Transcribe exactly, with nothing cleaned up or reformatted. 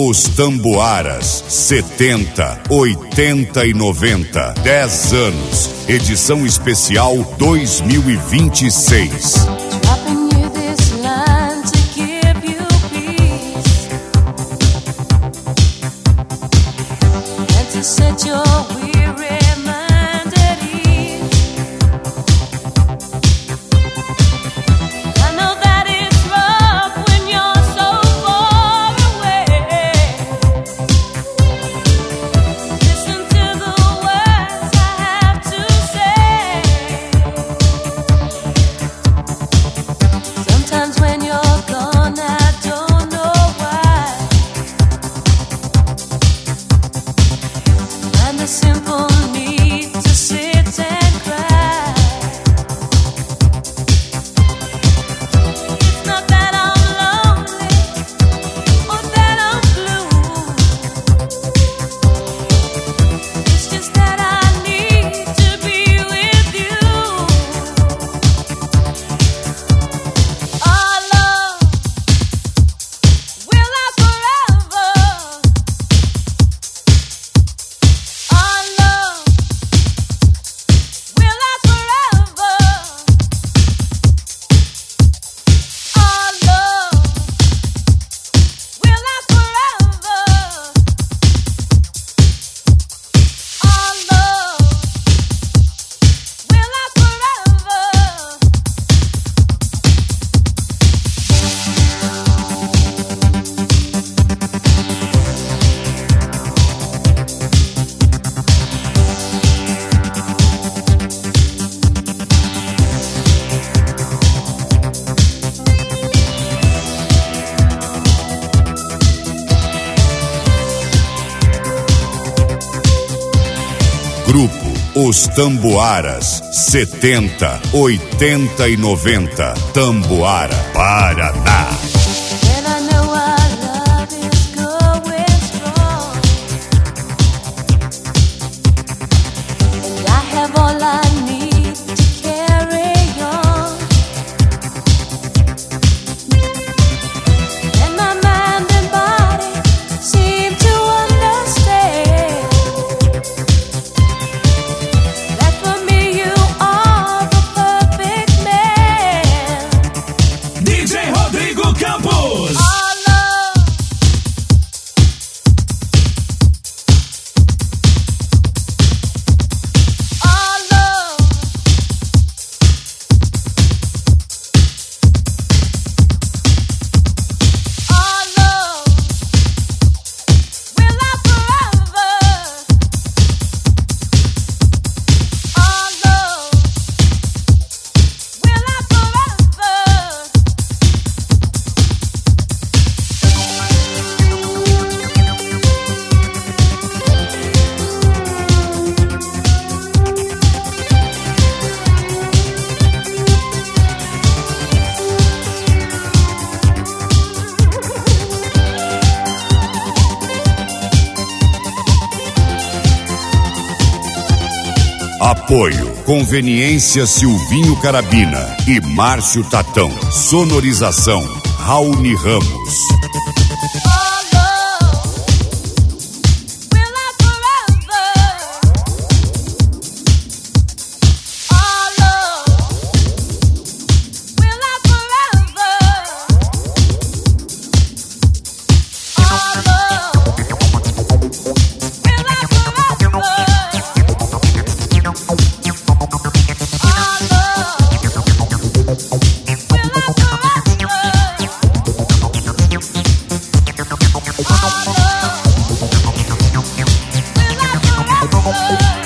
Os Tamboaras, setenta, oitenta e noventa. dez anos. Edição especial dois mil e vinte e seis. Set your weary mind at ease. I know that it's rough when you're so far away. Listen to the words I have to say. Sometimes when you're gone, I don't know why. The simple need to sit and cry. It's not that I'm lonely or that I'm blue. It's just that I need to be with you. Our love will last forever. Our love will last forever. Our love will last forever. Our love will last forever. Grupo Os Tamboaras, setenta, oitenta e noventa. Tamboara, Paraná. And I know our love is going strong. And I have all I need to carry on. And my mind and body seem to understand that for me you are the perfect man. D J Rodrigo Campos. Our love Our love Our love will last forever. Our love will last forever. Apoio Conveniência Silvinho Carabina e Márcio Tatão. Sonorização Raoni Ramos. Our love will last forever. Our love will last forever. Our love will last forever. Our love will last forever.